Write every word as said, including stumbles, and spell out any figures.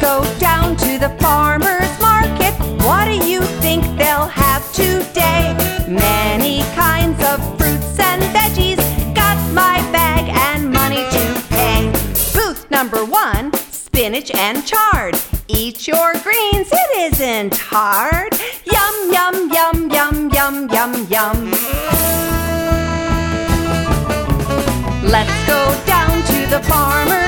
go down to the farmer's market. What do you think they'll have today? Many kinds of fruits and veggies. Got my bag and money to pay. Booth number one, spinach and chard. Eat your greens, it isn't hard. Yum, yum, yum, yum, yum, yum, yum. Let's go down to the farmer's